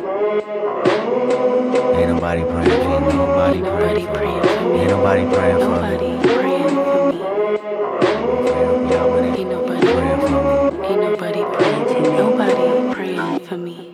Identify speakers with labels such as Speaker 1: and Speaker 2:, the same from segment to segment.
Speaker 1: Ain't nobody praying for me. Nobody praying for me. Ain't nobody praying for me.
Speaker 2: Ain't nobody praying for me. Ain't nobody praying for me. Nobody praying for me.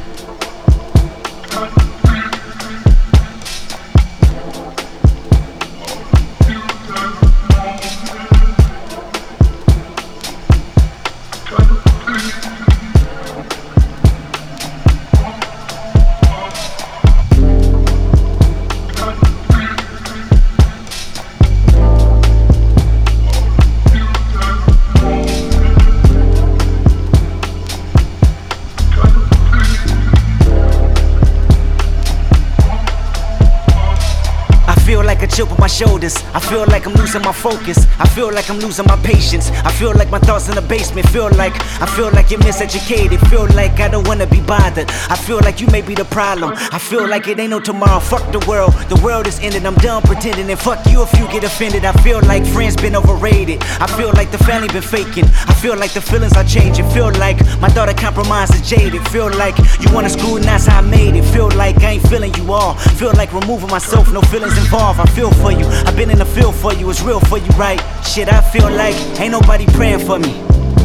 Speaker 3: I feel like a chip on my shoulders. I feel like I'm losing my focus. I feel like I'm losing my patience. I feel like my thoughts in the basement. I feel like you're miseducated. Feel like I don't wanna be bothered. I feel like you may be the problem. I feel like it ain't no tomorrow. Fuck the world. The world is ending. I'm done pretending. And fuck you if you get offended. I feel like friends been overrated. I feel like the family been faking. I feel like the feelings are changing. Feel like my daughter compromised is jaded. Feel like you wanna screw and that's how I made it. Feel like I ain't feeling you all. Feel like removing myself. No feelings involved. I feel for you, I've been in the field for you, it's real for you, right? Shit, I feel like ain't nobody praying for me.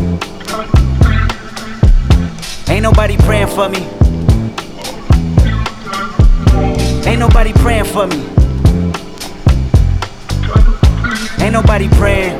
Speaker 3: Ain't nobody praying for me. Ain't nobody praying for me. Ain't nobody praying.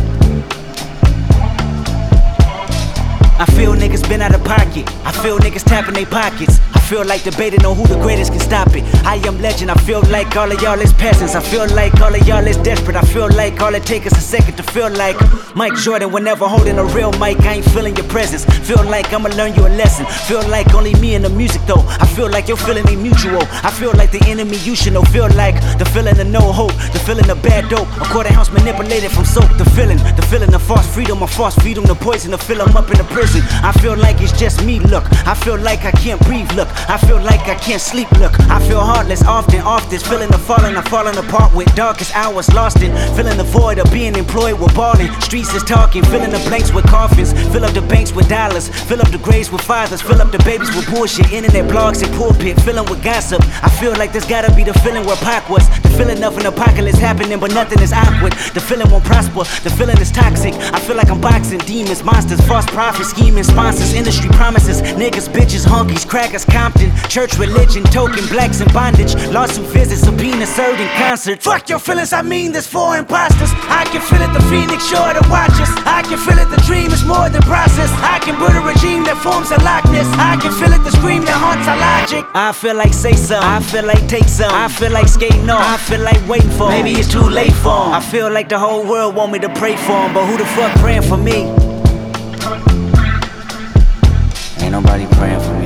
Speaker 3: I feel niggas been out of pocket. I feel niggas tapping their pockets. I feel like debating on who the greatest can stop it. I am legend. I feel like all of y'all is peasants. I feel like all of y'all is desperate. I feel like all it takes is a second to feel like Mike Jordan whenever holding a real mic. I ain't feeling your presence. Feel like I'ma learn you a lesson. Feel like only me and the music though. I feel like your feeling ain't mutual. I feel like the enemy you should know. Feel like the feeling of no hope, the feeling of bad dope. A quarter ounce manipulated from soap. The feeling of false freedom, a false freedom, the poison to fill them up in the prison. I feel like it's just me, look. I feel like I can't breathe, look. I feel like I can't sleep, look. I feel heartless often, off this. Feeling the falling, I'm falling apart with darkest hours lost in. Feeling the void of being employed with balling. Streets is talking, filling the blanks with coffins. Fill up the banks with dollars. Fill up the graves with fathers. Fill up the babies with bullshit. Internet blogs and pulpit, filling with gossip. I feel like this gotta be the feeling where Pac was. The feeling of an apocalypse happening, but nothing is awkward. The feeling won't prosper, the feeling is toxic. I feel like I'm boxing demons, monsters, false prophets, scheming sponsors, industry promises, niggas, bitches, honkies, crackers, Compton, church, religion, token, blacks in bondage, lawsuit visits, subpoena served in concert. Fuck your feelings, I mean this for imposters. I can feel it, the phoenix sure to watch us. I can feel it, the dream is more than process. I can build a regime that forms a likeness. I can feel it, the scream that haunts our logic. I feel like say something, I feel like take some. I feel like skating off, I feel like waiting for him. Maybe it's too late for him. I feel like the whole world want me to pray for him, but who the fuck praying for me?
Speaker 1: Ain't nobody praying for me.